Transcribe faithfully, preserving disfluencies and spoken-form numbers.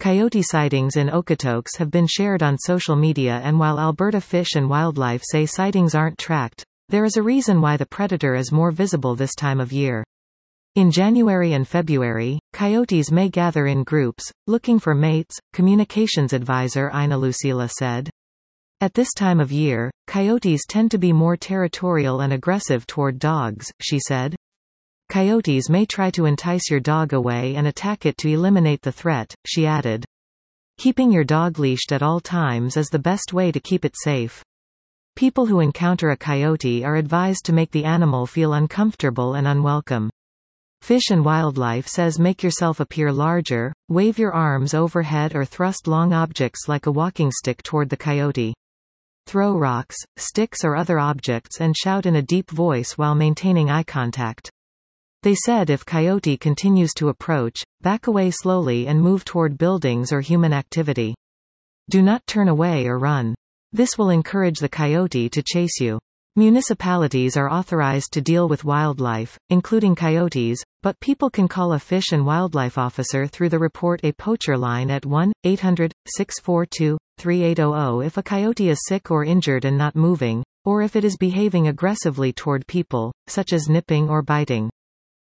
Coyote sightings in Okotoks have been shared on social media, and while Alberta Fish and Wildlife say sightings aren't tracked, there is a reason why the predator is more visible this time of year. In January and February, coyotes may gather in groups, looking for mates, communications advisor Ina Lucila said. At this time of year, coyotes tend to be more territorial and aggressive toward dogs, she said. Coyotes may try to entice your dog away and attack it to eliminate the threat, she added. Keeping your dog leashed at all times is the best way to keep it safe. People who encounter a coyote are advised to make the animal feel uncomfortable and unwelcome. Fish and Wildlife says make yourself appear larger, wave your arms overhead or thrust long objects like a walking stick toward the coyote. Throw rocks, sticks or other objects and shout in a deep voice while maintaining eye contact. They said if coyote continues to approach, back away slowly and move toward buildings or human activity. Do not turn away or run. This will encourage the coyote to chase you. Municipalities are authorized to deal with wildlife, including coyotes, but people can call a fish and wildlife officer through the Report a Poacher line at one eight hundred, six four two, three eight zero zero if a coyote is sick or injured and not moving, or if it is behaving aggressively toward people, such as nipping or biting.